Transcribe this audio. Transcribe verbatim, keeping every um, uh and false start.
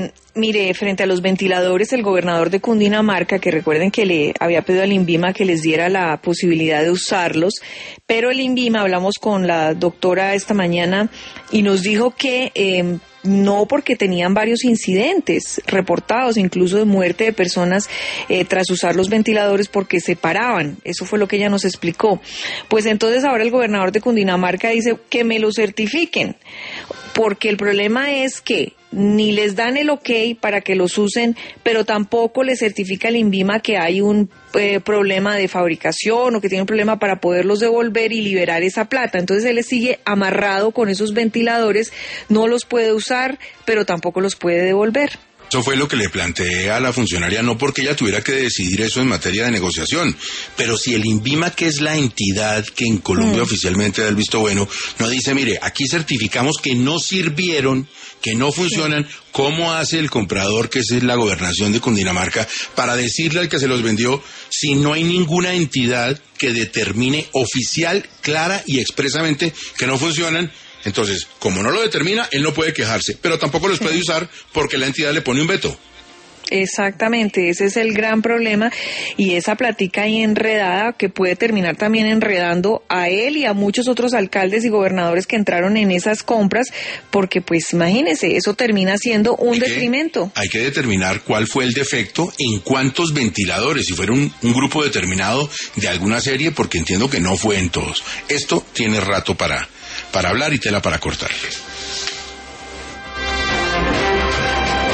Mire, frente a los ventiladores, el gobernador de Cundinamarca, que recuerden que le había pedido al INVIMA que les diera la posibilidad de usarlos, pero el INVIMA, hablamos con la doctora esta mañana y nos dijo que eh, no, porque tenían varios incidentes reportados, incluso de muerte de personas eh, tras usar los ventiladores porque se paraban. Eso fue lo que ella nos explicó. Pues entonces ahora el gobernador de Cundinamarca dice que me lo certifiquen, porque el problema es que ni les dan el ok para que los usen, pero tampoco les certifica el INVIMA que hay un eh, problema de fabricación o que tiene un problema para poderlos devolver y liberar esa plata. Entonces él sigue amarrado con esos ventiladores, no los puede usar, pero tampoco los puede devolver. Eso fue lo que le planteé a la funcionaria, no porque ella tuviera que decidir eso en materia de negociación, pero si el INVIMA, que es la entidad que en Colombia mm. oficialmente da el visto bueno, no dice, mire, aquí certificamos que no sirvieron, que no funcionan, sí. ¿Cómo hace el comprador, que es la gobernación de Cundinamarca, para decirle al que se los vendió si no hay ninguna entidad que determine oficial, clara y expresamente que no funcionan? Entonces, como no lo determina, él no puede quejarse, pero tampoco los puede usar porque la entidad le pone un veto. Exactamente, ese es el gran problema, y esa plática ahí enredada que puede terminar también enredando a él y a muchos otros alcaldes y gobernadores que entraron en esas compras, porque pues imagínese, eso termina siendo un hay detrimento. Que, hay que determinar cuál fue el defecto, en cuántos ventiladores, si fuera un, un grupo determinado de alguna serie, porque entiendo que no fue en todos. Esto tiene rato para, para hablar y tela para cortar.